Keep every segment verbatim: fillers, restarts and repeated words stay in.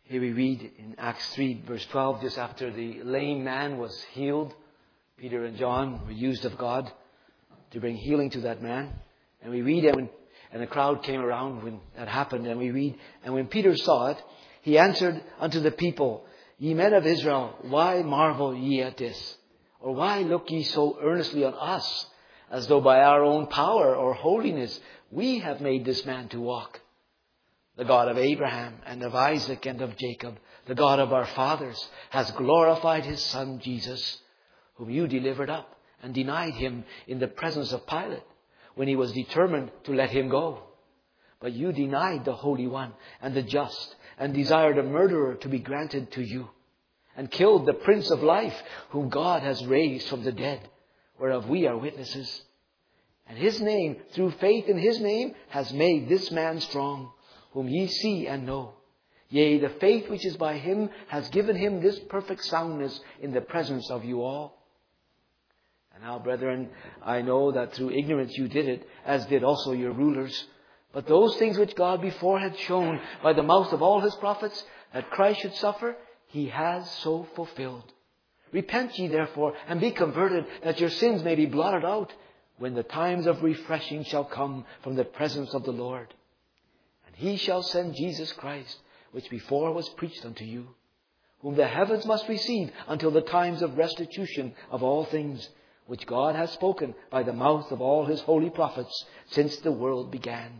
Here we read in Acts three, verse twelve, just after the lame man was healed, Peter and John were used of God to bring healing to that man. And we read, and, when, and a crowd came around when that happened. And we read, and when Peter saw it, he answered unto the people, Ye men of Israel, why marvel ye at this? Or why look ye so earnestly on us, as though by our own power or holiness we have made this man to walk? The God of Abraham and of Isaac and of Jacob, the God of our fathers, has glorified His Son Jesus, whom you delivered up and denied Him in the presence of Pilate, when he was determined to let Him go. But you denied the Holy One and the just, and desired a murderer to be granted to you, and killed the Prince of Life, whom God has raised from the dead, whereof we are witnesses. And His name, through faith in His name, has made this man strong, whom ye see and know. Yea, the faith which is by Him has given Him this perfect soundness in the presence of you all. And now, brethren, I know that through ignorance you did it, as did also your rulers. But those things which God before had shown by the mouth of all His prophets, that Christ should suffer, He has so fulfilled. Repent ye therefore, and be converted, that your sins may be blotted out, when the times of refreshing shall come from the presence of the Lord. And He shall send Jesus Christ, which before was preached unto you, whom the heavens must receive until the times of restitution of all things, which God has spoken by the mouth of all His holy prophets since the world began.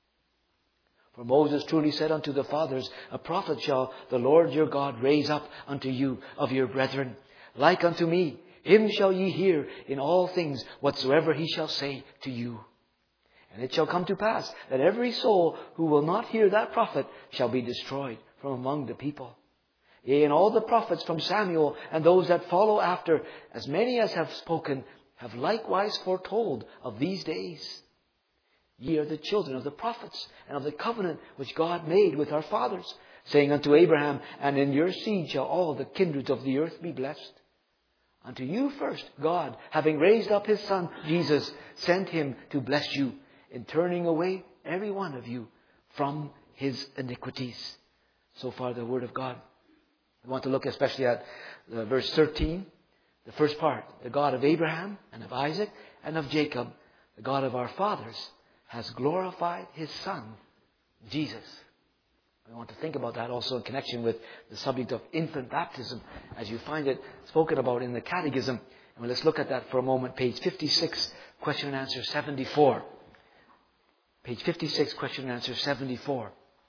For Moses truly said unto the fathers, A prophet shall the Lord your God raise up unto you of your brethren, like unto me. Him shall ye hear in all things whatsoever He shall say to you. And it shall come to pass that every soul who will not hear that prophet shall be destroyed from among the people. Yea, and all the prophets from Samuel and those that follow after, as many as have spoken, have likewise foretold of these days. Ye are the children of the prophets, and of the covenant which God made with our fathers, saying unto Abraham, And in your seed shall all the kindreds of the earth be blessed. Unto you first, God, having raised up His Son, Jesus, sent Him to bless you, in turning away every one of you from his iniquities. So far the Word of God. We want to look especially at uh, verse thirteen, the first part. The God of Abraham and of Isaac and of Jacob, the God of our fathers, has glorified His Son, Jesus. We want to think about that also in connection with the subject of infant baptism, as you find it spoken about in the Catechism. And let's look at that for a moment. Page fifty-six, question and answer seventy-four. Page fifty-six, question and answer seventy-four.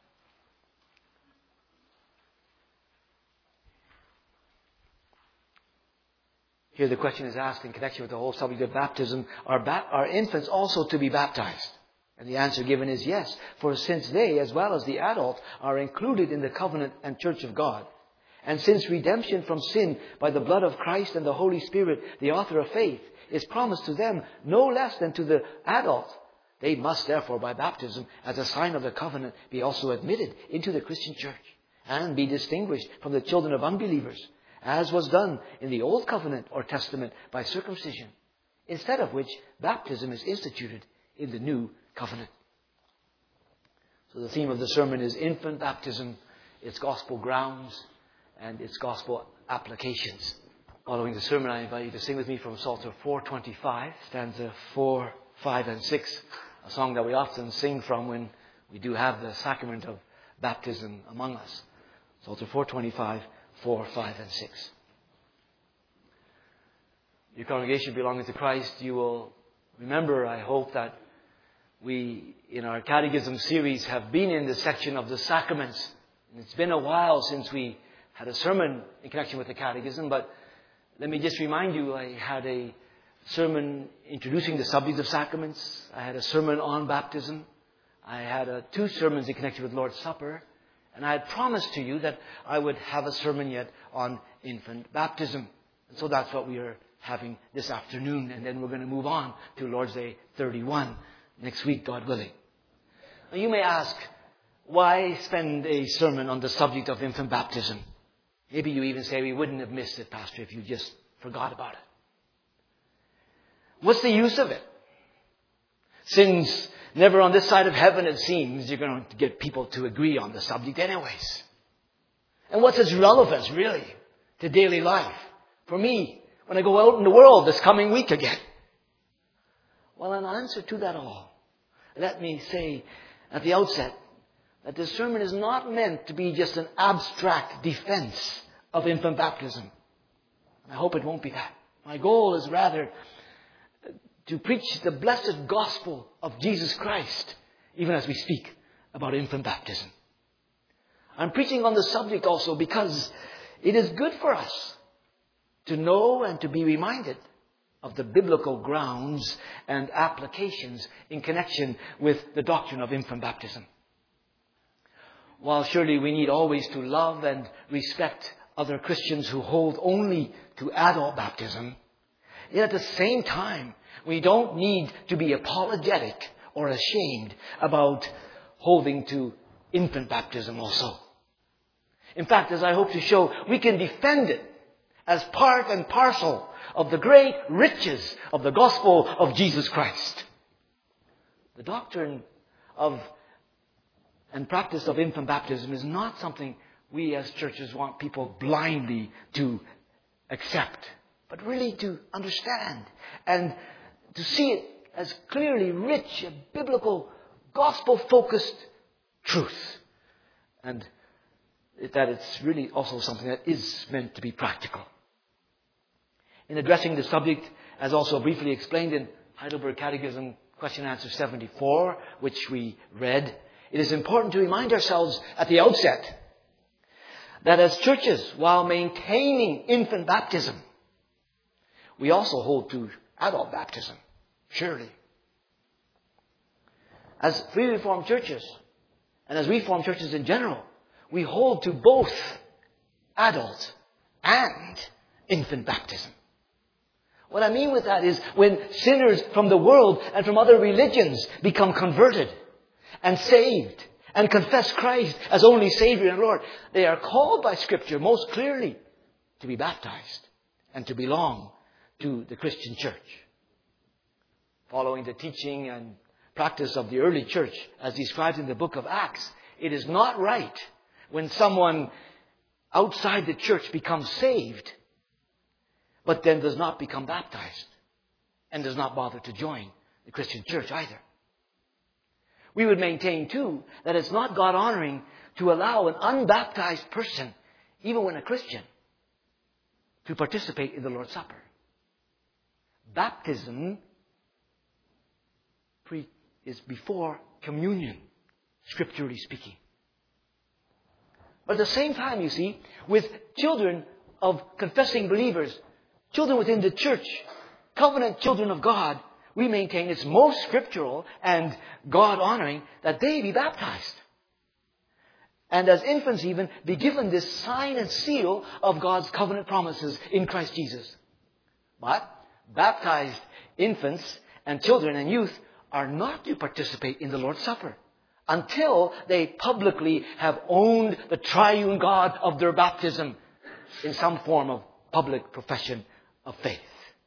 Here the question is asked in connection with the whole subject of baptism. Are, ba- are infants also to be baptized? And the answer given is yes. For since they, as well as the adult, are included in the covenant and church of God, and since redemption from sin by the blood of Christ and the Holy Spirit, the author of faith, is promised to them no less than to the adult, they must therefore by baptism, as a sign of the covenant, be also admitted into the Christian church, and be distinguished from the children of unbelievers, as was done in the Old Covenant or Testament by circumcision, instead of which baptism is instituted in the New Covenant. So the theme of the sermon is infant baptism, its gospel grounds, and its gospel applications. Following the sermon, I invite you to sing with me from Psalter four twenty-five, stanza four, five, and six, a song that we often sing from when we do have the sacrament of baptism among us. Psalter four twenty-five, four, five, and six. Your congregation belonging to Christ, you will remember, I hope, that we, in our Catechism series, have been in the section of the sacraments. And it's been a while since we had a sermon in connection with the Catechism, but let me just remind you, I had a sermon introducing the subject of sacraments. I had a sermon on baptism. I had uh, two sermons in connection with Lord's Supper. And I had promised to you that I would have a sermon yet on infant baptism. And so that's what we are having this afternoon. And then we're going to move on to Lord's Day thirty-one next week, God willing. Now you may ask, why spend a sermon on the subject of infant baptism? Maybe you even say, we wouldn't have missed it, Pastor, if you just forgot about it. What's the use of it? Since never on this side of heaven, it seems, you're going to get people to agree on the subject anyways. And what's its relevance, really, to daily life? For me, when I go out in the world this coming week again? Well, in answer to that all, let me say at the outset that this sermon is not meant to be just an abstract defense of infant baptism. I hope it won't be that. My goal is rather to preach the blessed gospel of Jesus Christ, even as we speak about infant baptism. I'm preaching on the subject also because it is good for us to know and to be reminded of the biblical grounds and applications in connection with the doctrine of infant baptism. While surely we need always to love and respect other Christians who hold only to adult baptism, yet at the same time, we don't need to be apologetic or ashamed about holding to infant baptism also. In fact, as I hope to show, we can defend it as part and parcel of the great riches of the gospel of Jesus Christ. The doctrine of and practice of infant baptism is not something we as churches want people blindly to accept, but really to understand and to see it as clearly rich and biblical, gospel-focused truth. And that it's really also something that is meant to be practical. In addressing the subject, as also briefly explained in Heidelberg Catechism Question and Answer seventy-four, which we read, it is important to remind ourselves at the outset that as churches, while maintaining infant baptism, we also hold to adult baptism, surely. As Free Reformed churches, and as Reformed churches in general, we hold to both adult and infant baptism. What I mean with that is when sinners from the world and from other religions become converted and saved and confess Christ as only Savior and Lord, they are called by Scripture most clearly to be baptized and to belong to the Christian church. Following the teaching and practice of the early church as described in the book of Acts, it is not right when someone outside the church becomes saved, but then does not become baptized and does not bother to join the Christian church either. We would maintain, too, that it's not God-honoring to allow an unbaptized person, even when a Christian, to participate in the Lord's Supper. Baptism pre- is before communion, scripturally speaking. But at the same time, you see, with children of confessing believers, children within the church, covenant children of God, we maintain it's most scriptural and God-honoring that they be baptized. And as infants even, be given this sign and seal of God's covenant promises in Christ Jesus. But baptized infants and children and youth are not to participate in the Lord's Supper until they publicly have owned the triune God of their baptism in some form of public profession of faith.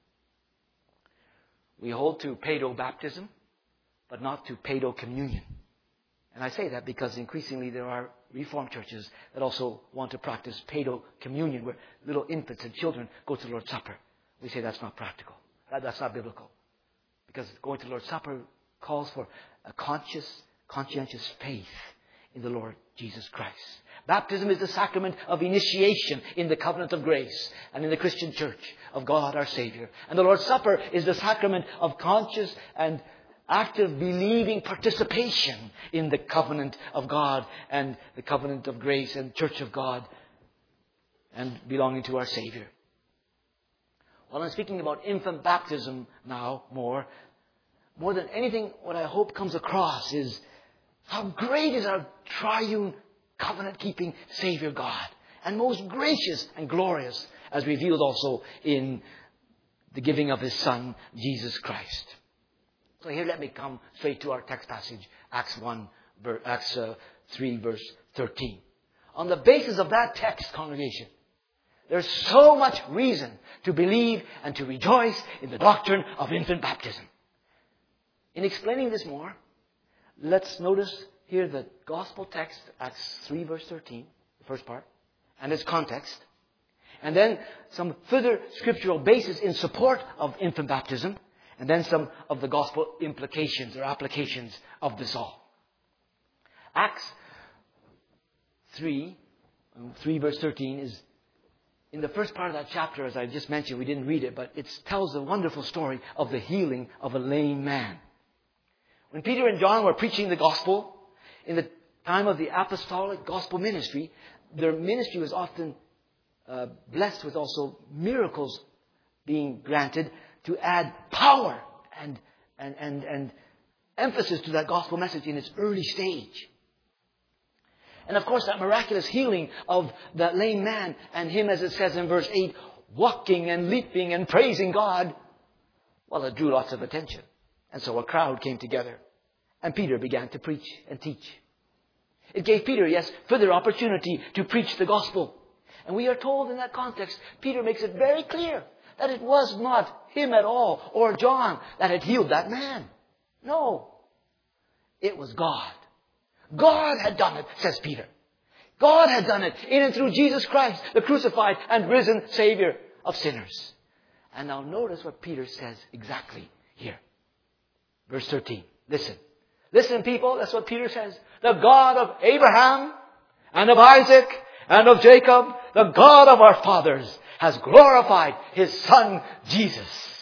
We hold to paedo-baptism, but not to paedo-communion. And I say that because increasingly there are Reformed churches that also want to practice paedo-communion, where little infants and children go to the Lord's Supper. We say that's not practical. That, that's not biblical. Because going to the Lord's Supper calls for a conscious, conscientious faith in the Lord Jesus Christ. Baptism is the sacrament of initiation in the covenant of grace and in the Christian church of God our Savior. And the Lord's Supper is the sacrament of conscious and active believing participation in the covenant of God and the covenant of grace and church of God and belonging to our Savior. While I'm speaking about infant baptism now more, more than anything, what I hope comes across is how great is our triune covenant-keeping Savior God, and most gracious and glorious, as revealed also in the giving of His Son, Jesus Christ. So here let me come straight to our text passage, Acts one, Acts uh, three, verse thirteen. On the basis of that text, congregation, there's so much reason to believe and to rejoice in the doctrine of infant baptism. In explaining this more, let's notice here the gospel text, Acts three, verse thirteen, the first part, and its context. And then some further scriptural basis in support of infant baptism. And then some of the gospel implications or applications of this all. Acts three, three verse thirteen is in the first part of that chapter, as I just mentioned. We didn't read it, but it tells a wonderful story of the healing of a lame man. When Peter and John were preaching the gospel in the time of the apostolic gospel ministry, their ministry was often uh, blessed with also miracles being granted to add power and, and, and, and emphasis to that gospel message in its early stage. And of course, that miraculous healing of that lame man and him, as it says in verse eight, walking and leaping and praising God, well, it drew lots of attention. And so a crowd came together. And Peter began to preach and teach. It gave Peter, yes, further opportunity to preach the gospel. And we are told in that context, Peter makes it very clear that it was not him at all or John that had healed that man. No. It was God. God had done it, says Peter. God had done it in and through Jesus Christ, the crucified and risen Savior of sinners. And now notice what Peter says exactly here. Verse thirteen. Listen. Listen, people. That's what Peter says. The God of Abraham and of Isaac and of Jacob, the God of our fathers, has glorified His Son, Jesus.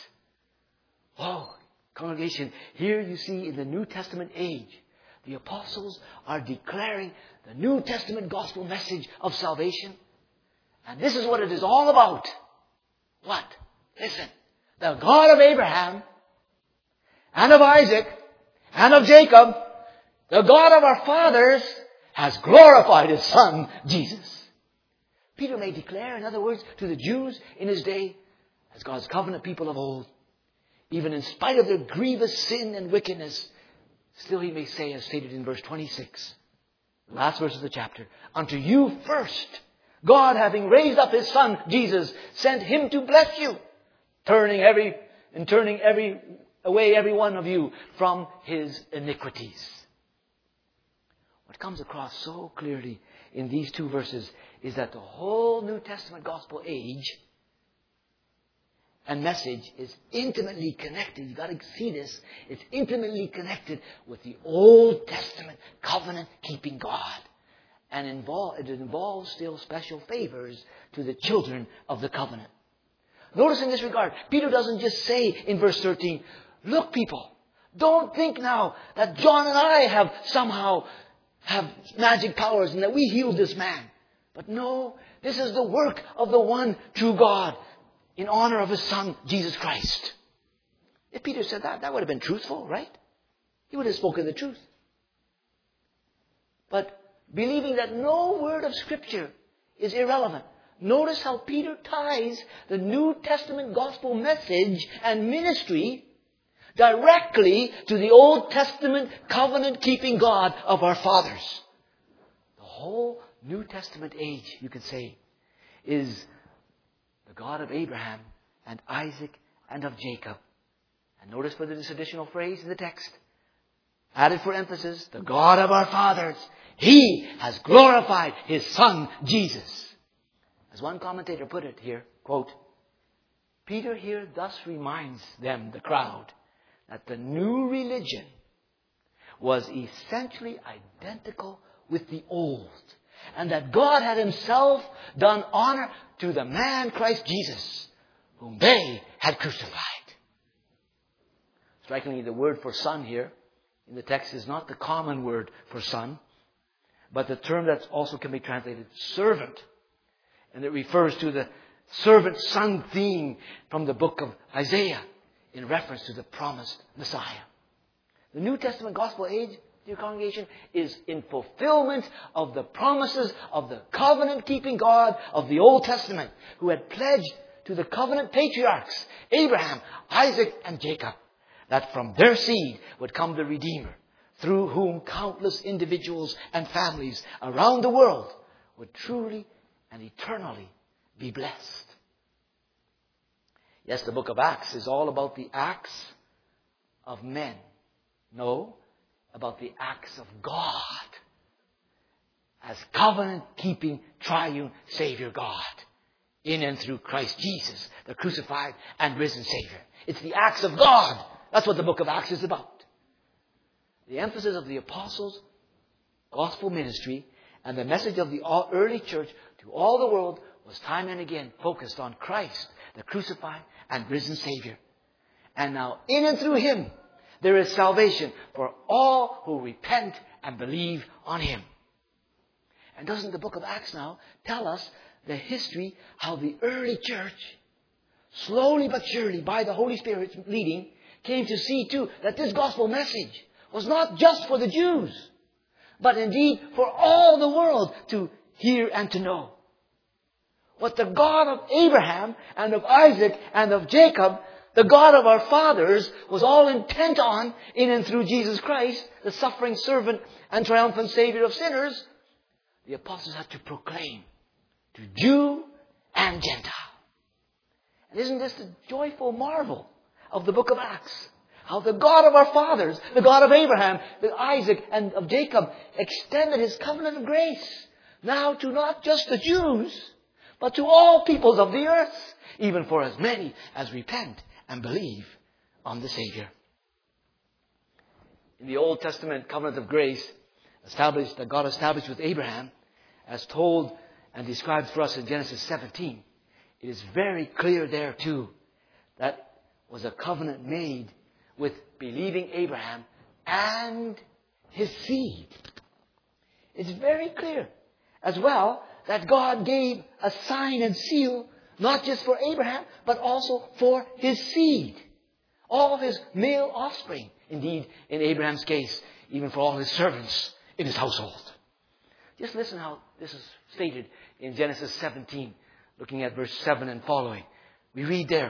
Oh, congregation, here you see in the New Testament age, the apostles are declaring the New Testament gospel message of salvation. And this is what it is all about. What? Listen. The God of Abraham and of Isaac and of Jacob, the God of our fathers, has glorified His Son, Jesus. Peter may declare, in other words, to the Jews in his day, as God's covenant people of old, even in spite of their grievous sin and wickedness, still he may say, as stated in verse twenty-six, the last verse of the chapter, unto you first, God, having raised up His Son, Jesus, sent Him to bless you, turning every, and turning every, away every one of you from his iniquities. What comes across so clearly in these two verses is that the whole New Testament gospel age and message is intimately connected. You've got to see this. It's intimately connected with the Old Testament covenant-keeping God. And involve, it involves still special favors to the children of the covenant. Notice in this regard, Peter doesn't just say in verse thirteen, look, people, don't think now that John and I have somehow have magic powers and that we healed this man. But no, this is the work of the one true God in honor of His Son, Jesus Christ. If Peter said that, that would have been truthful, right? He would have spoken the truth. But believing that no word of Scripture is irrelevant, notice how Peter ties the New Testament gospel message and ministry directly to the Old Testament covenant-keeping God of our fathers. The whole New Testament age, you could say, is the God of Abraham and Isaac and of Jacob. And notice further this additional phrase in the text. Added for emphasis, the God of our fathers. He has glorified His Son, Jesus. As one commentator put it here, quote, Peter here thus reminds them, the crowd, that the new religion was essentially identical with the old. And that God had Himself done honor to the man Christ Jesus, whom they had crucified. Strikingly, the word for son here in the text is not the common word for son, but the term that also can be translated servant. And it refers to the servant-son theme from the book of Isaiah in reference to the promised Messiah. The New Testament gospel age, dear congregation, is in fulfillment of the promises of the covenant-keeping God of the Old Testament, who had pledged to the covenant patriarchs, Abraham, Isaac, and Jacob, that from their seed would come the Redeemer, through whom countless individuals and families around the world would truly and eternally be blessed. Yes, the book of Acts is all about the acts of men. No, about the acts of God. as covenant-keeping, triune Savior God. In and through Christ Jesus, the crucified and risen Savior. It's the acts of God. That's what the book of Acts is about. The emphasis of the apostles' gospel ministry and the message of the early church to all the world was time and again focused on Christ, the crucified and risen Savior. And now, in and through Him, there is salvation for all who repent and believe on Him. And doesn't the book of Acts now tell us the history, how the early church, slowly but surely, by the Holy Spirit's leading, came to see too that this gospel message was not just for the Jews, but indeed for all the world to hear and to know. What the God of Abraham and of Isaac and of Jacob, the God of our fathers, was all intent on in and through Jesus Christ, the suffering servant and triumphant Savior of sinners, the apostles had to proclaim to Jew and Gentile. And isn't this the joyful marvel of the book of Acts? How the God of our fathers, the God of Abraham, the Isaac, and of Jacob, extended His covenant of grace now to not just the Jews, but to all peoples of the earth, even for as many as repent and believe on the Savior. In the Old Testament covenant of grace, established that God established with Abraham, as told and described for us in Genesis seventeen, it is very clear there too that was a covenant made with believing Abraham and his seed. It's very clear as well that God gave a sign and seal not just for Abraham, but also for his seed. All of his male offspring. Indeed, in Abraham's case, even for all his servants in his household. Just listen how this is stated in Genesis seventeen, looking at verse seven and following. We read there,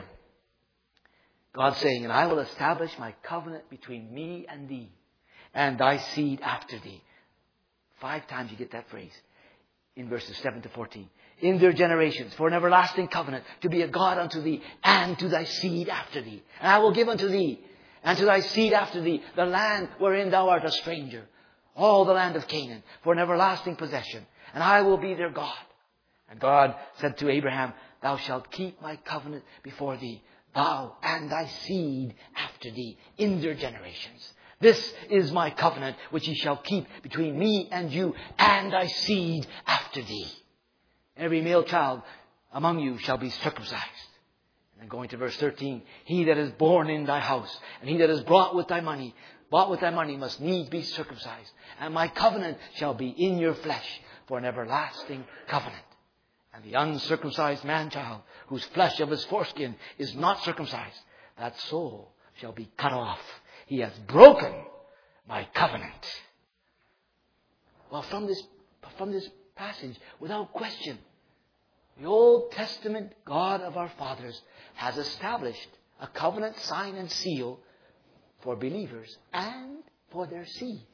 God saying, "And I will establish my covenant between me and thee, and thy seed after thee." Five times you get that phrase in verses seven to fourteen. "In their generations, for an everlasting covenant, to be a God unto thee, and to thy seed after thee. And I will give unto thee, and to thy seed after thee, the land wherein thou art a stranger, all the land of Canaan, for an everlasting possession. And I will be their God." And God said to Abraham, "Thou shalt keep my covenant before thee, thou and thy seed after thee, in their generations. This is my covenant which ye shall keep between me and you, and thy seed after thee. Every male child among you shall be circumcised." And then going to verse thirteen, "He that is born in thy house, and he that is brought with thy money, bought with thy money, must needs be circumcised. And my covenant shall be in your flesh for an everlasting covenant. And the uncircumcised man-child, whose flesh of his foreskin is not circumcised, that soul shall be cut off. He has broken my covenant." Well, from this, from this passage, without question, the Old Testament God of our fathers has established a covenant sign and seal for believers and for their seed.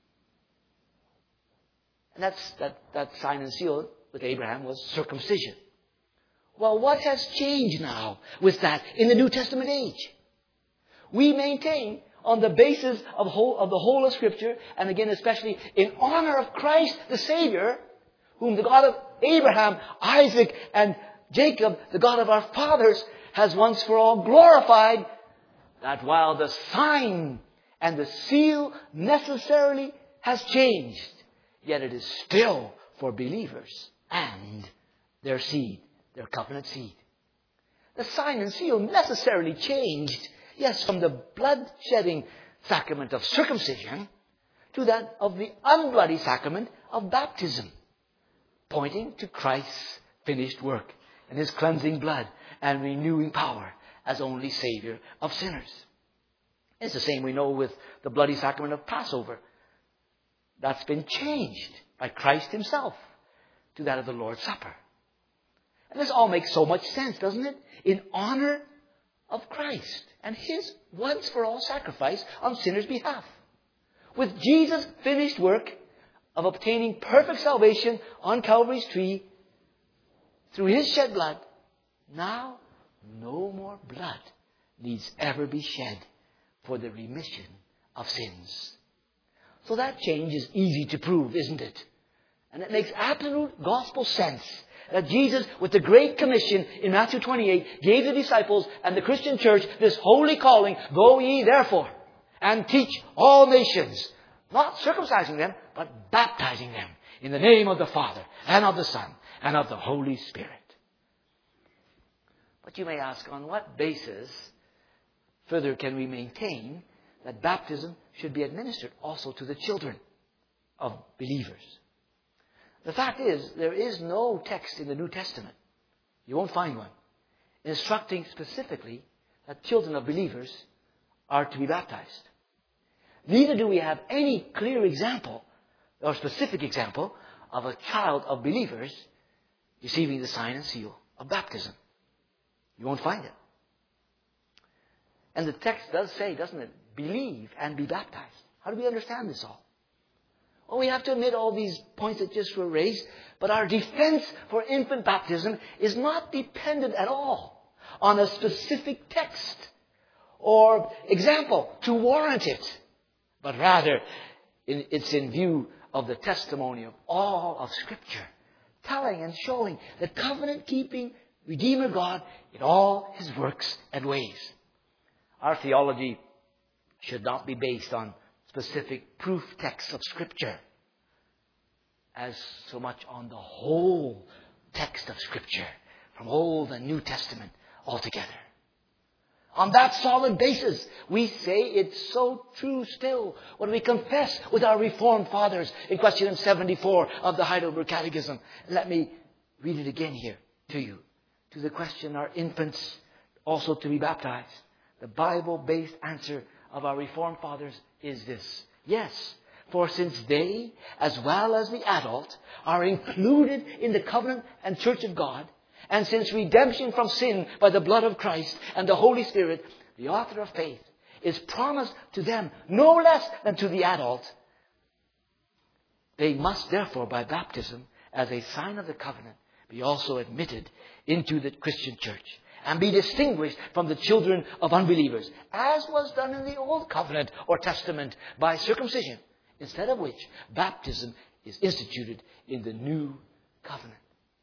And that's, that, that sign and seal with Abraham was circumcision. Well, what has changed now with that in the New Testament age? We maintain, on the basis of, whole, of the whole of Scripture, and again especially in honor of Christ the Savior, whom the God of Abraham, Isaac, and Jacob, the God of our fathers, has once for all glorified, that while the sign and the seal necessarily has changed, yet it is still for believers and their seed, their covenant seed. The sign and seal necessarily changed, yes, from the blood-shedding sacrament of circumcision to that of the unbloody sacrament of baptism, pointing to Christ's finished work and His cleansing blood and renewing power as only Savior of sinners. It's the same we know with the bloody sacrament of Passover. That's been changed by Christ Himself to that of the Lord's Supper. And this all makes so much sense, doesn't it? In honor of Christ and His once-for-all sacrifice on sinners' behalf. With Jesus' finished work of obtaining perfect salvation on Calvary's tree through His shed blood, now no more blood needs ever be shed for the remission of sins. So that change is easy to prove, isn't it? And it makes absolute gospel sense that Jesus, with the Great Commission in Matthew twenty-eight, gave the disciples and the Christian church this holy calling, go ye therefore and teach all nations, not circumcising them, but baptizing them in the name of the Father and of the Son and of the Holy Spirit. But you may ask, on what basis further can we maintain that baptism should be administered also to the children of believers? The fact is, there is no text in the New Testament, you won't find one, instructing specifically that children of believers are to be baptized. Neither do we have any clear example or specific example of a child of believers receiving the sign and seal of baptism. You won't find it. And the text does say, doesn't it, believe and be baptized. How do we understand this all? Well, we have to admit all these points that just were raised, but our defense for infant baptism is not dependent at all on a specific text or example to warrant it, but rather it's in view of the testimony of all of Scripture, telling and showing the covenant-keeping Redeemer God in all His works and ways. Our theology should not be based on specific proof texts of Scripture as so much on the whole text of Scripture from Old and New Testament altogether. On that solid basis, we say it's so true still when we confess with our Reformed fathers in question seventy-four of the Heidelberg Catechism. Let me read it again here to you. To the question, are infants also to be baptized? The Bible-based answer of our Reformed fathers is this: yes, for since they, as well as the adult, are included in the covenant and church of God, and since redemption from sin by the blood of Christ and the Holy Spirit, the author of faith, is promised to them no less than to the adult, they must therefore, by baptism, as a sign of the covenant, be also admitted into the Christian church and be distinguished from the children of unbelievers, as was done in the Old Covenant or Testament by circumcision, instead of which baptism is instituted in the New Covenant.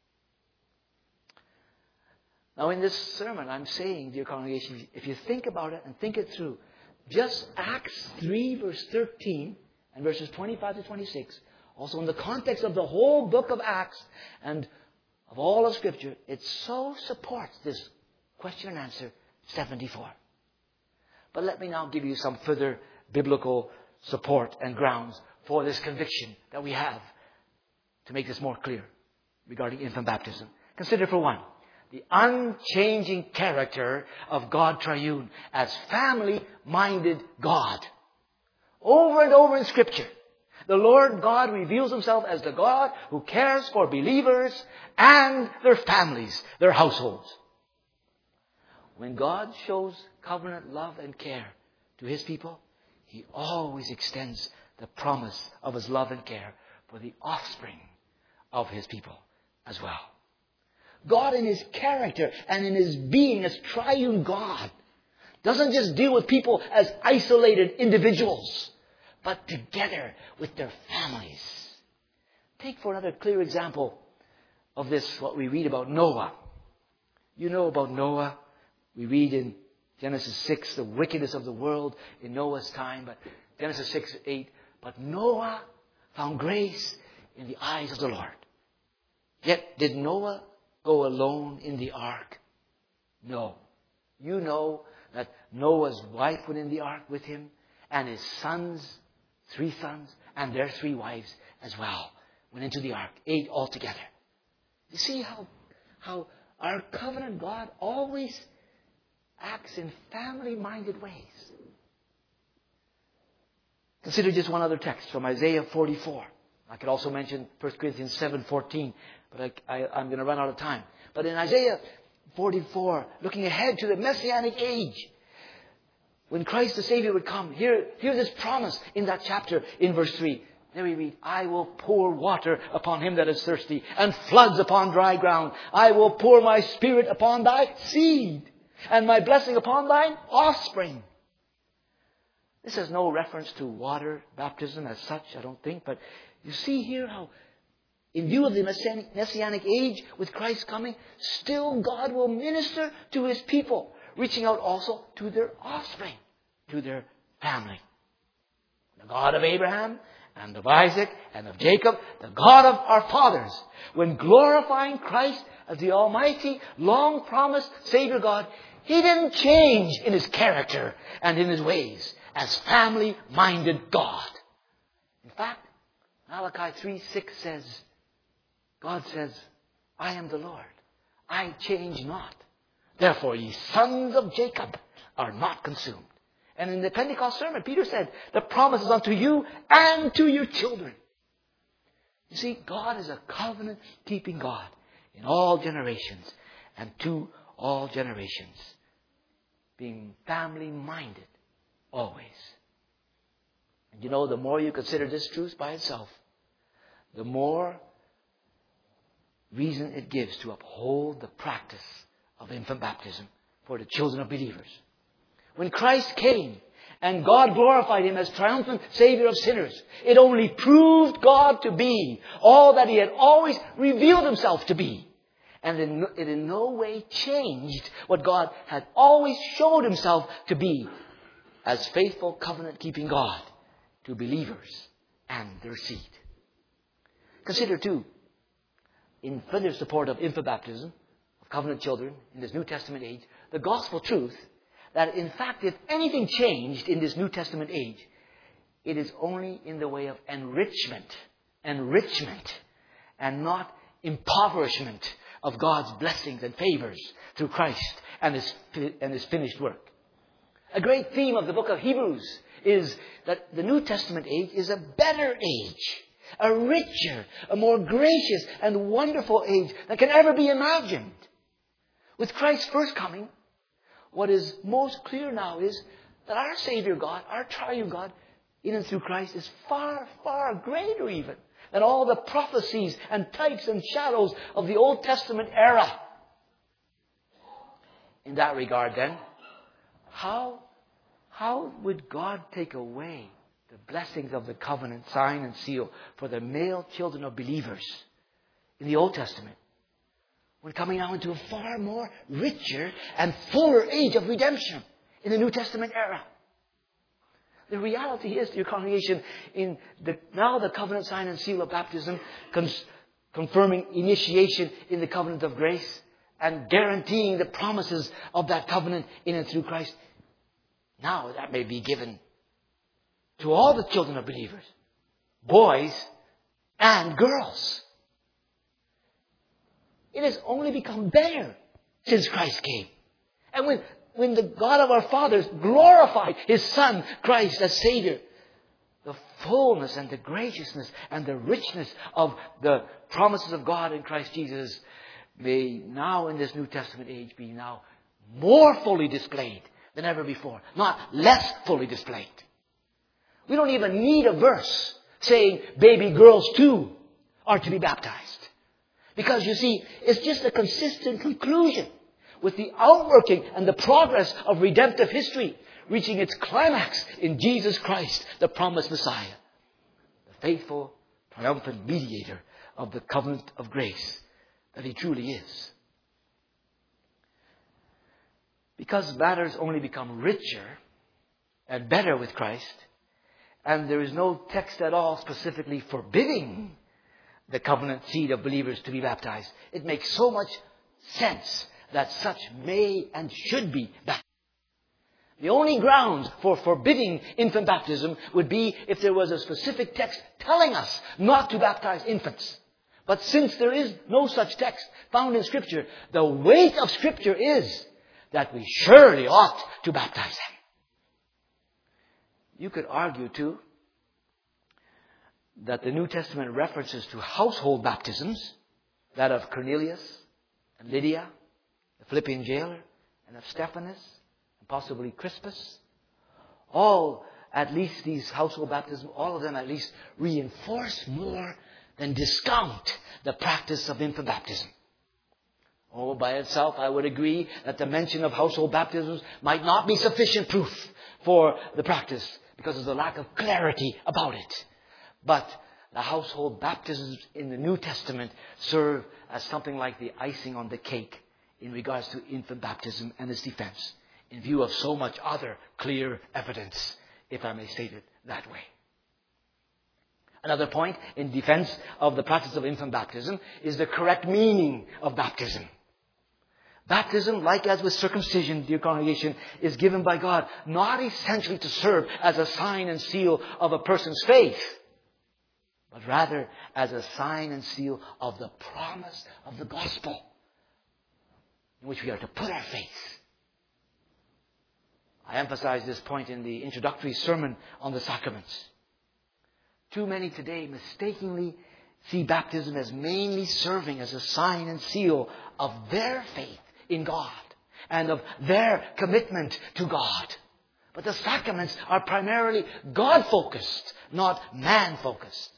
Now, in this sermon, I'm saying, dear congregation, if you think about it and think it through, just Acts three, verse thirteen and verses twenty-five to twenty-six, also in the context of the whole book of Acts and of all of Scripture, it so supports this question and answer seventy-four. But let me now give you some further biblical support and grounds for this conviction that we have to make this more clear regarding infant baptism. Consider, for one, the unchanging character of God Triune as family-minded God. Over and over in Scripture, the Lord God reveals Himself as the God who cares for believers and their families, their households. When God shows covenant love and care to His people, He always extends the promise of His love and care for the offspring of His people as well. God, in His character and in His being as triune God, doesn't just deal with people as isolated individuals, but together with their families. Take for another clear example of this what we read about Noah. You know about Noah. We read in Genesis six the wickedness of the world in Noah's time, but Genesis six, eight, but Noah found grace in the eyes of the Lord. Yet did Noah go alone in the ark? No. You know that Noah's wife went in the ark with him, and his sons, three sons, and their three wives as well went into the ark, eight altogether. You see how, how our covenant God always acts in family-minded ways. Consider just one other text from Isaiah forty-four. I could also mention First Corinthians seven fourteen, but I, I, I'm going to run out of time. But in Isaiah forty-four, looking ahead to the Messianic age, when Christ the Savior would come, hear, hear this promise in that chapter in verse three. There we read, I will pour water upon him that is thirsty, and floods upon dry ground. I will pour my Spirit upon thy seed, and my blessing upon thine offspring. This has no reference to water baptism as such, I don't think. But you see here how in view of the Messianic age with Christ's coming, still God will minister to His people, reaching out also to their offspring, to their family. The God of Abraham and of Isaac and of Jacob, the God of our fathers, when glorifying Christ as the Almighty, long-promised Savior God, He didn't change in His character and in His ways as family-minded God. In fact, Malachi three six says, God says, I am the Lord. I change not. Therefore, ye sons of Jacob are not consumed. And in the Pentecost sermon, Peter said, the promise is unto you and to your children. You see, God is a covenant-keeping God in all generations and to all generations. Being family-minded always. And you know, the more you consider this truth by itself, the more reason it gives to uphold the practice of infant baptism for the children of believers. When Christ came and God glorified Him as triumphant Savior of sinners, it only proved God to be all that He had always revealed Himself to be. And it in no way changed what God had always showed Himself to be as faithful covenant-keeping God to believers and their seed. Consider too, in further support of infant baptism, of covenant children in this New Testament age, the gospel truth that in fact if anything changed in this New Testament age, it is only in the way of enrichment, enrichment, and not impoverishment of God's blessings and favors through Christ and His, and His finished work. A great theme of the book of Hebrews is that the New Testament age is a better age. A richer, a more gracious and wonderful age that can ever be imagined. With Christ's first coming, what is most clear now is that our Savior God, our triune God, in and through Christ is far, far greater even than all the prophecies and types and shadows of the Old Testament era. In that regard then, how, how would God take away the blessings of the covenant, sign and seal for the male children of believers in the Old Testament, when coming now into a far more richer and fuller age of redemption in the New Testament era? The reality is, dear congregation, in the, now the covenant, sign and seal of baptism, cons, confirming initiation in the covenant of grace and guaranteeing the promises of that covenant in and through Christ, now that may be given to all the children of believers, boys and girls. It has only become better since Christ came. And when, when the God of our fathers glorified His Son, Christ, as Savior, the fullness and the graciousness and the richness of the promises of God in Christ Jesus may now in this New Testament age be now more fully displayed than ever before, not less fully displayed. We don't even need a verse saying baby girls too are to be baptized. Because you see, it's just a consistent conclusion with the outworking and the progress of redemptive history reaching its climax in Jesus Christ, the promised Messiah, the faithful, triumphant mediator of the covenant of grace that He truly is. Because matters only become richer and better with Christ, and there is no text at all specifically forbidding the covenant seed of believers to be baptized, it makes so much sense that such may and should be baptized. The only grounds for forbidding infant baptism would be if there was a specific text telling us not to baptize infants. But since there is no such text found in Scripture, the weight of Scripture is that we surely ought to baptize them. You could argue, too, that the New Testament references to household baptisms, that of Cornelius and Lydia, the Philippian jailer, and of Stephanus, and possibly Crispus, all, at least these household baptisms, all of them at least reinforce more than discount the practice of infant baptism. Oh, by itself, I would agree that the mention of household baptisms might not be sufficient proof for the practice because of the lack of clarity about it. But the household baptisms in the New Testament serve as something like the icing on the cake in regards to infant baptism and its defense, in view of so much other clear evidence, if I may state it that way. Another point in defense of the practice of infant baptism is the correct meaning of baptism. Baptism, like as with circumcision, dear congregation, is given by God not essentially to serve as a sign and seal of a person's faith, but rather as a sign and seal of the promise of the gospel in which we are to put our faith. I emphasized this point in the introductory sermon on the sacraments. Too many today mistakenly see baptism as mainly serving as a sign and seal of their faith in God and of their commitment to God. But the sacraments are primarily God-focused, not man-focused.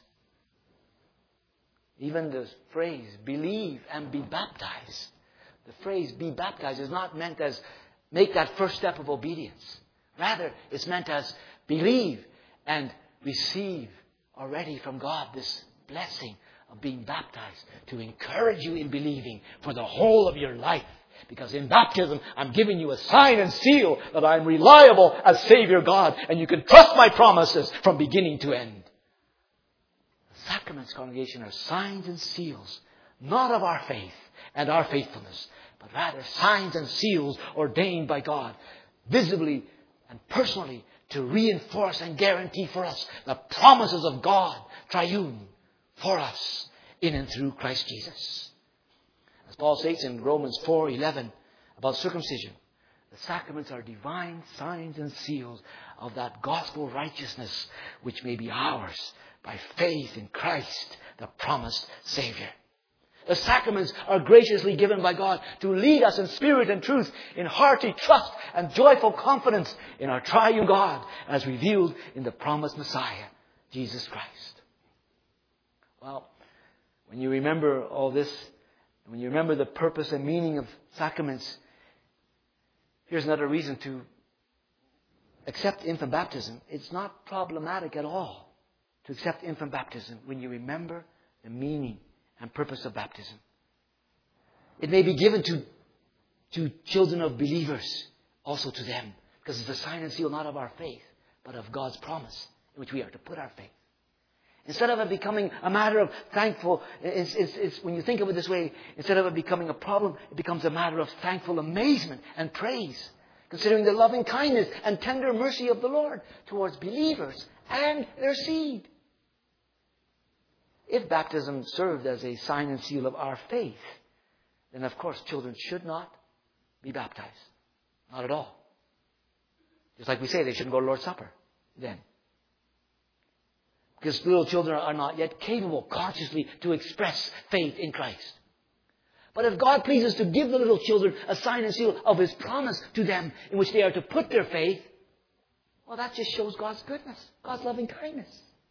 Even the phrase, believe and be baptized. The phrase, be baptized, is not meant as make that first step of obedience. Rather, it's meant as believe and receive already from God this blessing of being baptized to encourage you in believing for the whole of your life. Because in baptism, I'm giving you a sign and seal that I'm reliable as Savior God, and you can trust my promises from beginning to end. The sacraments, congregation, are signs and seals, not of our faith and our faithfulness, but rather signs and seals ordained by God, visibly and personally, to reinforce and guarantee for us the promises of God, triune, for us, in and through Christ Jesus. As Paul states in Romans four eleven about circumcision, the sacraments are divine signs and seals of that gospel righteousness which may be ours by faith in Christ, the promised Savior. The sacraments are graciously given by God to lead us in spirit and truth, in hearty trust and joyful confidence in our triune God as revealed in the promised Messiah, Jesus Christ. Well, when you remember all this, when you remember the purpose and meaning of sacraments, here's another reason to accept infant baptism. It's not problematic at all to accept infant baptism when you remember the meaning and purpose of baptism. It may be given to, to children of believers, also to them, because it's a sign and seal not of our faith, but of God's promise in which we are to put our faith. Instead of it becoming a matter of thankful, it's, it's, it's, when you think of it this way, instead of it becoming a problem, it becomes a matter of thankful amazement and praise, considering the loving kindness and tender mercy of the Lord towards believers and their seed. If baptism served as a sign and seal of our faith, then of course children should not be baptized. Not at all. Just like we say, they shouldn't go to Lord's Supper then. Because little children are not yet capable consciously to express faith in Christ. But if God pleases to give the little children a sign and seal of His promise to them in which they are to put their faith, well, that just shows God's goodness, God's loving kindness.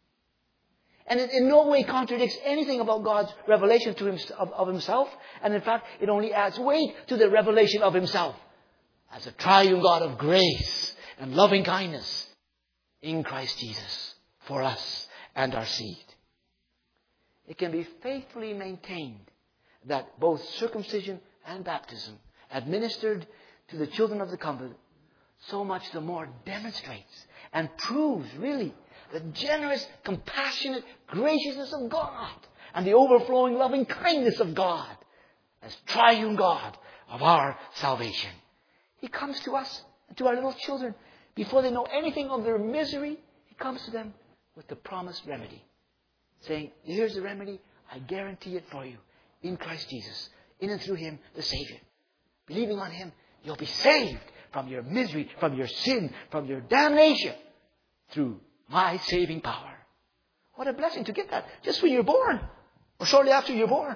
And it in no way contradicts anything about God's revelation to him, of, of Himself. And in fact, it only adds weight to the revelation of Himself as a triune God of grace and loving kindness in Christ Jesus for us and our seed. It can be faithfully maintained that both circumcision and baptism administered to the children of the covenant so much the more demonstrates and proves really the generous, compassionate graciousness of God and the overflowing loving kindness of God as triune God of our salvation. He comes to us and to our little children before they know anything of their misery. He comes to them with the promised remedy, saying, here's the remedy. I guarantee it for you in Christ Jesus, in and through Him, the Savior. Believing on Him, you'll be saved from your misery, from your sin, from your damnation through my saving power. What a blessing to get that just when you're born or shortly after you're born.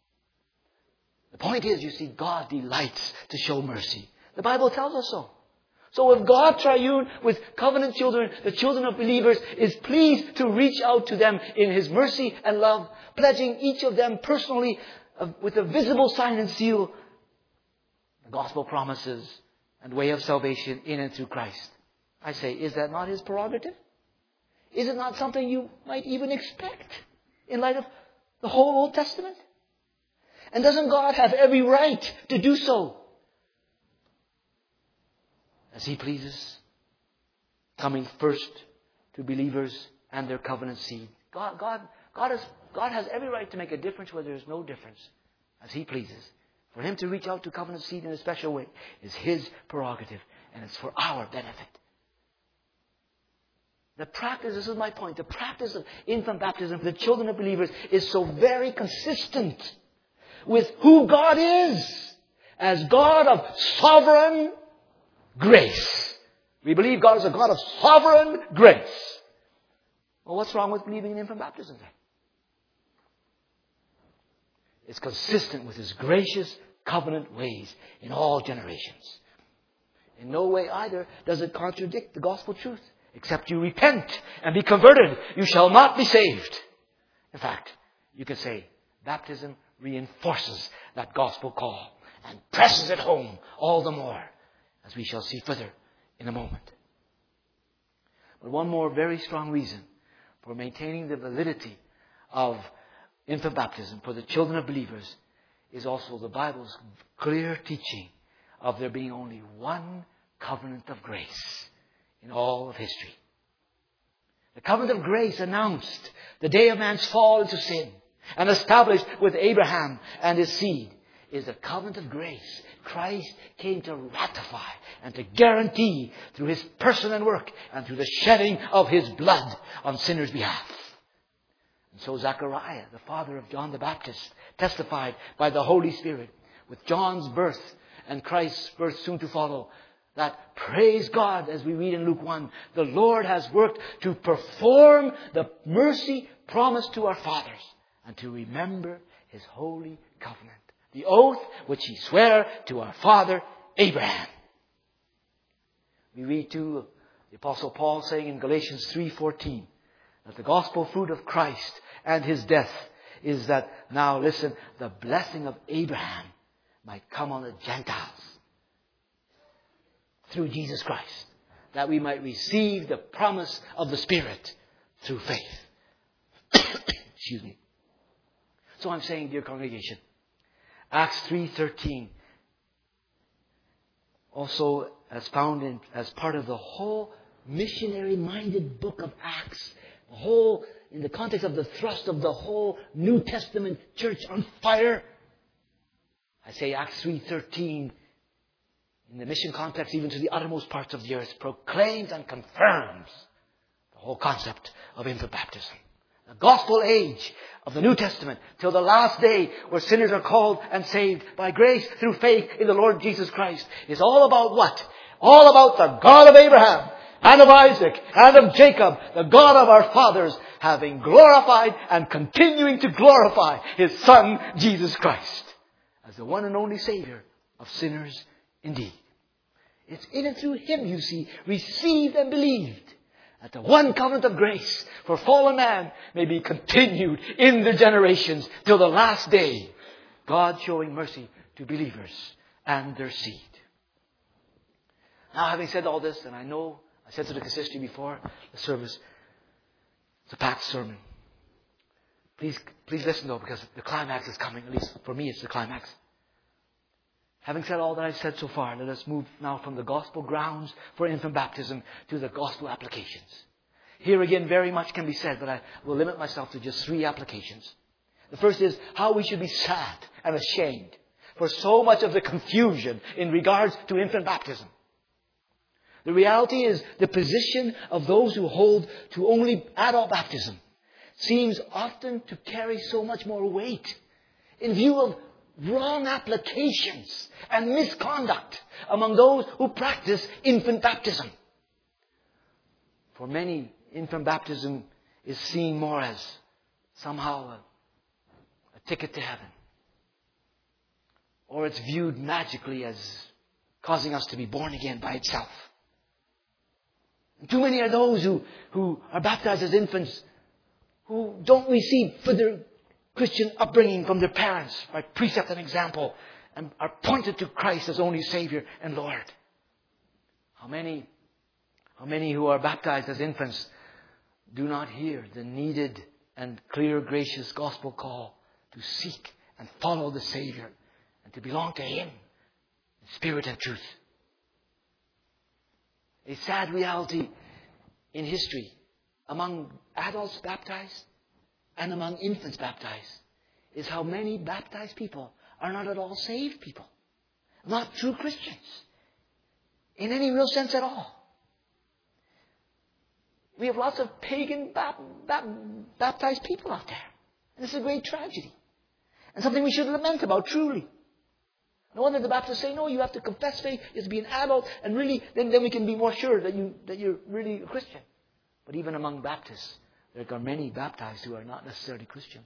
The point is, you see, God delights to show mercy. The Bible tells us so. So if God triune with covenant children, the children of believers, is pleased to reach out to them in His mercy and love, pledging each of them personally uh, with a visible sign and seal, the gospel promises and way of salvation in and through Christ. I say, is that not His prerogative? Is it not something you might even expect in light of the whole Old Testament? And doesn't God have every right to do so as He pleases? Coming first to believers and their covenant seed. God, God, God, has, God has every right to make a difference where there is no difference, as He pleases. For Him to reach out to covenant seed in a special way is His prerogative, and it's for our benefit. The practice, this is my point, the practice of infant baptism for the children of believers is so very consistent with who God is as God of sovereign grace. We believe God is a God of sovereign grace. Well, what's wrong with believing in infant baptism then? It's consistent with His gracious covenant ways in all generations. In no way either does it contradict the gospel truth. Except you repent and be converted, you shall not be saved. In fact, you could say baptism reinforces that gospel call and presses it home all the more, as we shall see further in a moment. But one more very strong reason for maintaining the validity of infant baptism for the children of believers is also the Bible's clear teaching of there being only one covenant of grace in all of history. The covenant of grace announced the day of man's fall into sin and established with Abraham and his seed is the covenant of grace Christ came to ratify and to guarantee through His person and work and through the shedding of His blood on sinners' behalf. And so Zechariah, the father of John the Baptist, testified by the Holy Spirit with John's birth and Christ's birth soon to follow, that, praise God, as we read in Luke one, the Lord has worked to perform the mercy promised to our fathers and to remember His holy covenant, the oath which He sware to our father Abraham. We read too the Apostle Paul saying in Galatians three fourteen that the gospel fruit of Christ and His death is that, now listen, the blessing of Abraham might come on the Gentiles through Jesus Christ, that we might receive the promise of the Spirit through faith. Excuse me. So I'm saying, dear congregation, Acts three thirteen, also as found in as part of the whole missionary-minded book of Acts, the whole in the context of the thrust of the whole New Testament church on fire. I say Acts three thirteen. In the mission context, even to the uttermost parts of the earth, proclaims and confirms the whole concept of infant baptism. The gospel age of the New Testament till the last day where sinners are called and saved by grace through faith in the Lord Jesus Christ is all about what? All about the God of Abraham and of Isaac and of Jacob, the God of our fathers, having glorified and continuing to glorify His Son, Jesus Christ, as the one and only Savior of sinners indeed. It's in and through Him, you see, received and believed, that the one covenant of grace for fallen man may be continued in the generations till the last day, God showing mercy to believers and their seed. Now, having said all this, and I know I said to the consistory before the service, it's a packed sermon. Please, please listen though, because the climax is coming. At least for me, it's the climax. Having said all that I've said so far, let us move now from the gospel grounds for infant baptism to the gospel applications. Here again, very much can be said, but I will limit myself to just three applications. The first is how we should be sad and ashamed for so much of the confusion in regards to infant baptism. The reality is the position of those who hold to only adult baptism seems often to carry so much more weight in view of wrong applications and misconduct among those who practice infant baptism. For many, infant baptism is seen more as somehow a, a ticket to heaven. Or it's viewed magically as causing us to be born again by itself. And too many are those who, who are baptized as infants who don't receive further Christian upbringing from their parents by precept and example and are pointed to Christ as only Savior and Lord. How many, how many who are baptized as infants do not hear the needed and clear, gracious gospel call to seek and follow the Savior and to belong to Him in spirit and truth. A sad reality in history among adults baptized and among infants baptized is how many baptized people are not at all saved people. Not true Christians. In any real sense at all. We have lots of pagan bap- bap- baptized people out there. And this is a great tragedy. And something we should lament about, truly. No wonder the Baptists say, no, you have to confess faith, you have to be an adult, and really, then, then we can be more sure that, you, that you're really a Christian. But even among Baptists, there are many baptized who are not necessarily Christians.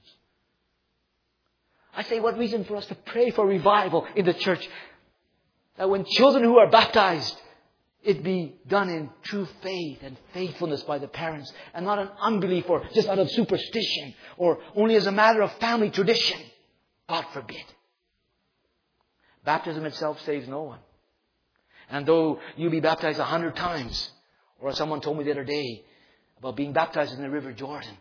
I say, what reason for us to pray for revival in the church? That when children who are baptized, it be done in true faith and faithfulness by the parents, and not in unbelief or just out of superstition or only as a matter of family tradition. God forbid. Baptism itself saves no one. And though you be baptized a hundred times, or as someone told me the other day about being baptized in the River Jordan,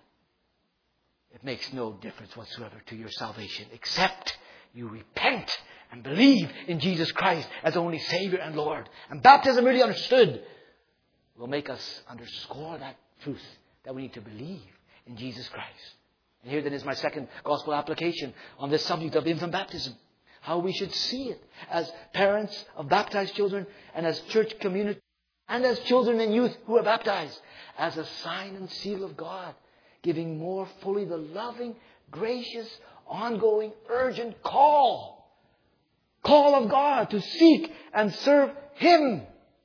it makes no difference whatsoever to your salvation, except you repent and believe in Jesus Christ as only Savior and Lord. And baptism, really understood, will make us underscore that truth, that we need to believe in Jesus Christ. And here then is my second gospel application on this subject of infant baptism. How we should see it as parents of baptized children and as church community and as children and youth who are baptized, as a sign and seal of God, giving more fully the loving, gracious, ongoing, urgent call. Call of God to seek and serve Him.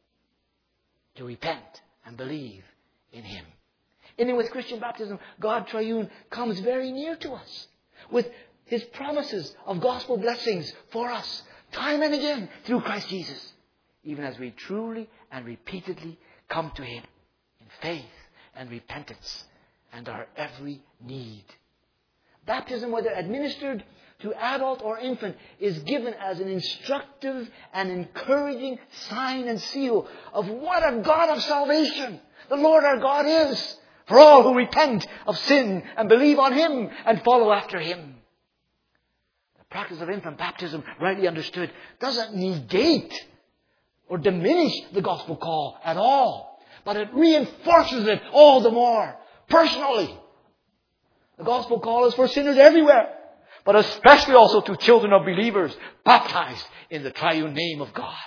To repent and believe in Him. And then with Christian baptism, God Triune comes very near to us with His promises of gospel blessings for us, time and again, through Christ Jesus. Even as we truly and repeatedly come to Him in faith and repentance and our every need. Baptism, whether administered to adult or infant, is given as an instructive and encouraging sign and seal of what a God of salvation the Lord our God is for all who repent of sin and believe on Him and follow after Him. The practice of infant baptism, rightly understood, doesn't negate or diminish the gospel call at all, but it reinforces it all the more personally. The gospel call is for sinners everywhere, but especially also to children of believers baptized in the triune name of God.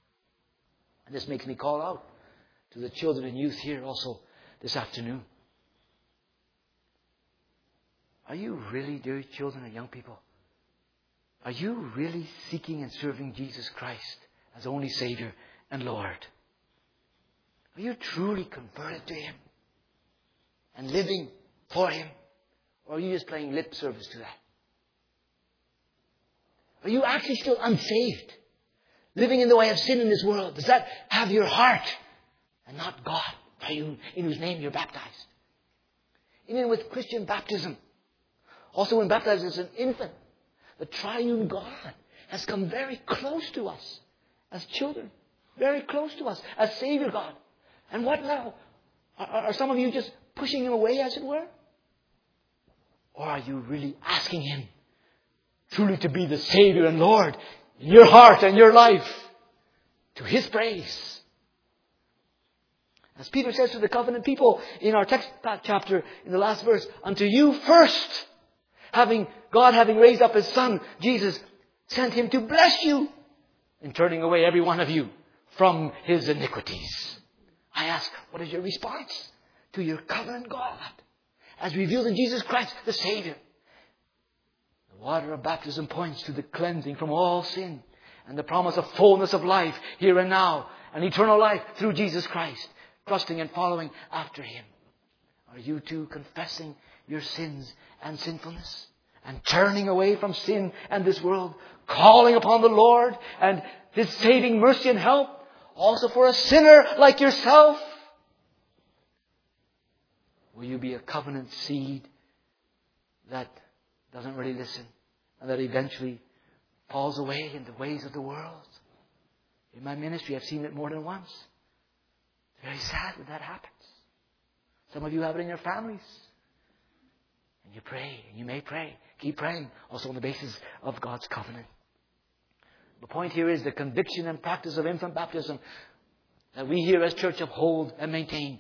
And this makes me call out to the children and youth here also this afternoon. Are you really, dear children and young people, are you really seeking and serving Jesus Christ as only Savior and Lord? Are you truly converted to Him and living for Him? Or are you just playing lip service to that? Are you actually still unsaved? Living in the way of sin in this world? Does that have your heart and not God, in whose name you're baptized? Even with Christian baptism, also when baptized as an infant, the triune God has come very close to us as children. Very close to us as Savior God. And what now? Are, are some of you just pushing Him away, as it were? Or are you really asking Him truly to be the Savior and Lord in your heart and your life to His praise? As Peter says to the covenant people in our text chapter in the last verse, unto you first, having God having raised up His Son, Jesus, sent Him to bless you in turning away every one of you from his iniquities. I ask, what is your response to your covenant God as revealed in Jesus Christ, the Savior? The water of baptism points to the cleansing from all sin and the promise of fullness of life here and now, and eternal life through Jesus Christ, trusting and following after Him. Are you too confessing your sins and sinfulness and turning away from sin and this world, calling upon the Lord and His saving mercy and help, also for a sinner like yourself? Will you be a covenant seed that doesn't really listen and that eventually falls away in the ways of the world? In my ministry, I've seen it more than once. It's very sad when that happens. Some of you have it in your families. And you pray, and you may pray. Keep praying, also on the basis of God's covenant. The point here is the conviction and practice of infant baptism that we here as church uphold and maintain.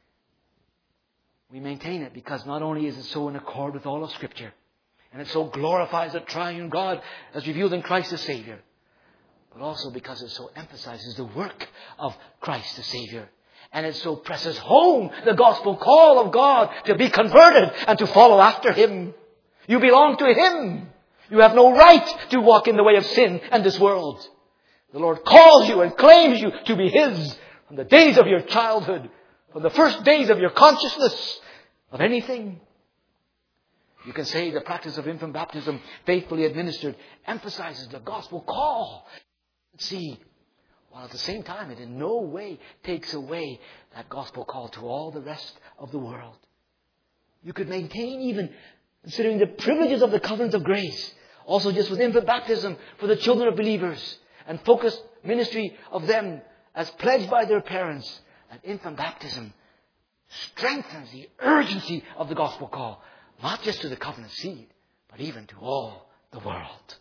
We maintain it because not only is it so in accord with all of Scripture, and it so glorifies the triune God as revealed in Christ the Savior, but also because it so emphasizes the work of Christ the Savior. And it so presses home the gospel call of God to be converted and to follow after Him. You belong to Him. You have no right to walk in the way of sin and this world. The Lord calls you and claims you to be His from the days of your childhood, from the first days of your consciousness of anything. You can say the practice of infant baptism, faithfully administered, emphasizes the gospel call. See, while at the same time it in no way takes away that gospel call to all the rest of the world. You could maintain, even considering the privileges of the covenant of grace, also just with infant baptism for the children of believers, and focused ministry of them as pledged by their parents, that infant baptism strengthens the urgency of the gospel call, not just to the covenant seed, but even to all the world.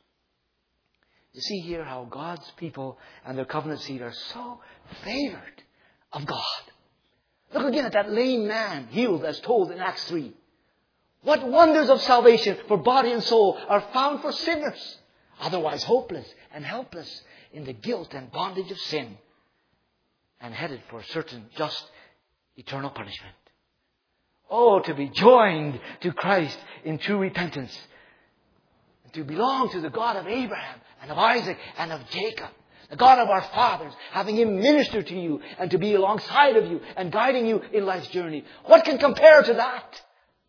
You see here how God's people and their covenant seed are so favored of God. Look again at that lame man healed as told in Acts three. What wonders of salvation for body and soul are found for sinners, otherwise hopeless and helpless in the guilt and bondage of sin, and headed for certain just eternal punishment. Oh, to be joined to Christ in true repentance, and to belong to the God of Abraham and of Isaac and of Jacob, the God of our fathers, having Him minister to you and to be alongside of you and guiding you in life's journey. What can compare to that?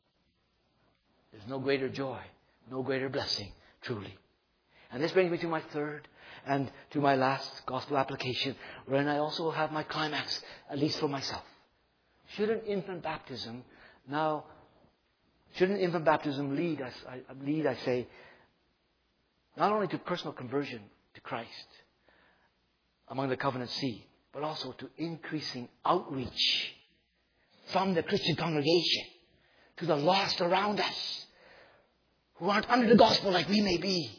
There's no greater joy, no greater blessing, truly. And this brings me to my third and to my last gospel application, wherein I also have my climax, at least for myself. Shouldn't infant baptism now, shouldn't infant baptism lead us, I, lead, I say, not only to personal conversion to Christ among the covenant seed, but also to increasing outreach from the Christian congregation to the lost around us who aren't under the gospel like we may be.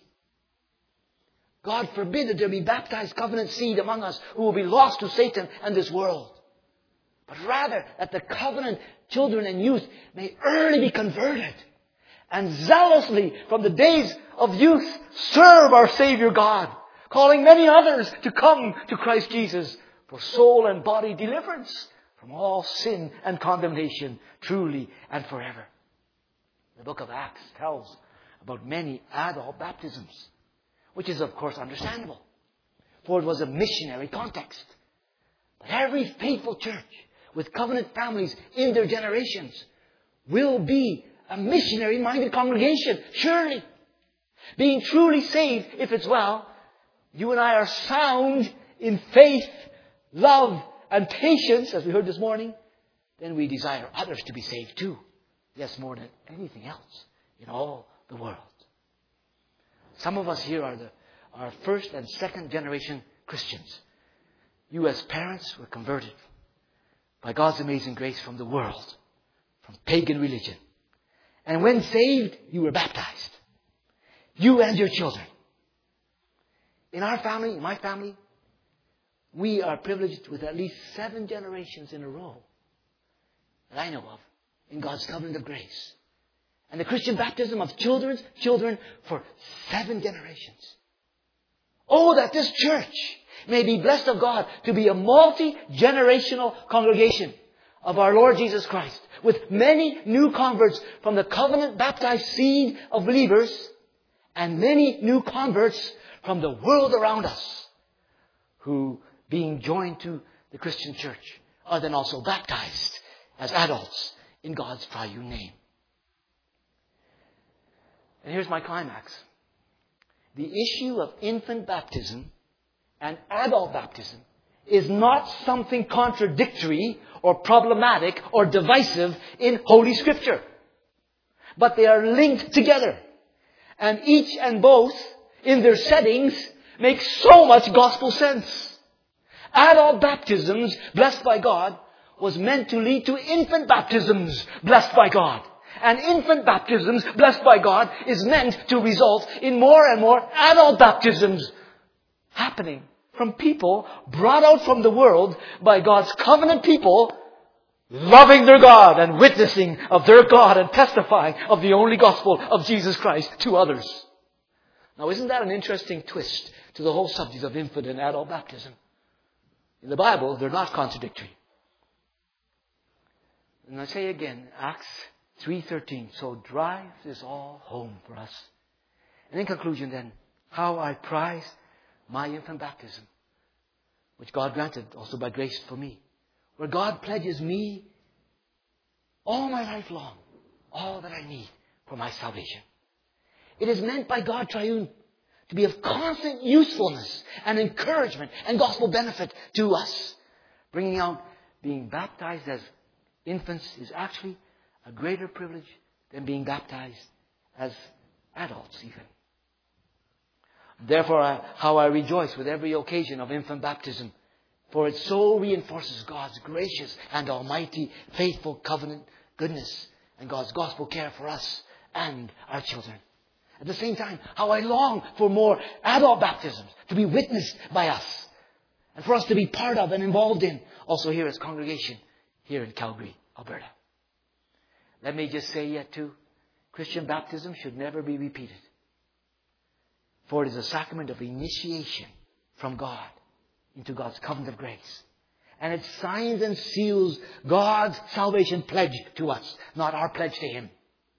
God forbid that there be baptized covenant seed among us who will be lost to Satan and this world. But rather that the covenant children and youth may early be converted and zealously from the days of youth serve our Savior God, calling many others to come to Christ Jesus for soul and body deliverance from all sin and condemnation, truly and forever. The book of Acts tells about many adult baptisms, which is of course understandable, for it was a missionary context. But every faithful church with covenant families in their generations will be a missionary-minded congregation, surely. Being truly saved, if it's well, you and I are sound in faith, love, and patience, as we heard this morning, then we desire others to be saved too. Yes, more than anything else in all the world. Some of us here are the are first and second generation Christians. You as parents were converted by God's amazing grace from the world, from pagan religion. And when saved, you were baptized. You and your children. In our family, in my family, we are privileged with at least seven generations in a row that I know of in God's covenant of grace. And the Christian baptism of children's children for seven generations. Oh, that this church may be blessed of God to be a multi-generational congregation of our Lord Jesus Christ, with many new converts from the covenant baptized seed of believers and many new converts from the world around us who, being joined to the Christian church, are then also baptized as adults in God's triune name. And here's my climax. The issue of infant baptism and adult baptism is not something contradictory or problematic or divisive in Holy Scripture. But they are linked together. And each and both, in their settings, make so much gospel sense. Adult baptisms, blessed by God, was meant to lead to infant baptisms, blessed by God. And infant baptisms, blessed by God, is meant to result in more and more adult baptisms happening from people brought out from the world by God's covenant people, loving their God and witnessing of their God and testifying of the only gospel of Jesus Christ to others. Now, isn't that an interesting twist to the whole subject of infant and adult baptism? In the Bible, they're not contradictory. And I say again, Acts three thirteen. So drive this all home for us. And in conclusion then, how I prize my infant baptism, which God granted also by grace for me, where God pledges me all my life long, all that I need for my salvation. It is meant by God Triune to be of constant usefulness and encouragement and gospel benefit to us. Bringing out being baptized as infants is actually a greater privilege than being baptized as adults even. Therefore, I, how I rejoice with every occasion of infant baptism, for it so reinforces God's gracious and almighty, faithful covenant goodness and God's gospel care for us and our children. At the same time, how I long for more adult baptisms to be witnessed by us and for us to be part of and involved in, also here as congregation, here in Calgary, Alberta. Let me just say yet too, Christian baptism should never be repeated. For it is a sacrament of initiation from God into God's covenant of grace. And it signs and seals God's salvation pledge to us, not our pledge to Him.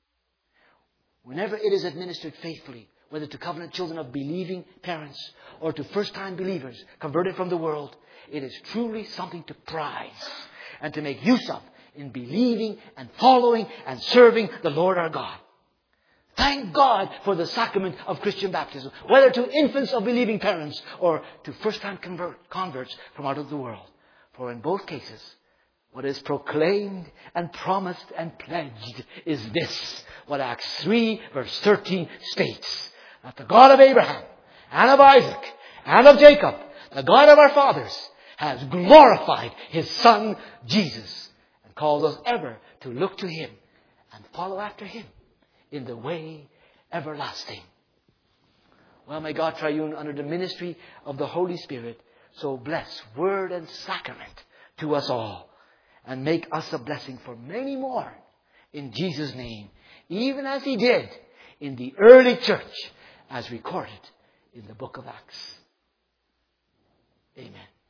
Whenever it is administered faithfully, whether to covenant children of believing parents or to first-time believers converted from the world, it is truly something to prize and to make use of in believing and following and serving the Lord our God. Thank God for the sacrament of Christian baptism, whether to infants of believing parents or to first-time convert, converts from out of the world. For in both cases, what is proclaimed and promised and pledged is this, what Acts three verse thirteen states, that the God of Abraham and of Isaac and of Jacob, the God of our fathers, has glorified His Son Jesus and calls us ever to look to Him and follow after Him in the way everlasting. Well, may God Triune, under the ministry of the Holy Spirit, so bless word and sacrament to us all and make us a blessing for many more in Jesus' name, even as He did in the early church as recorded in the book of Acts. Amen.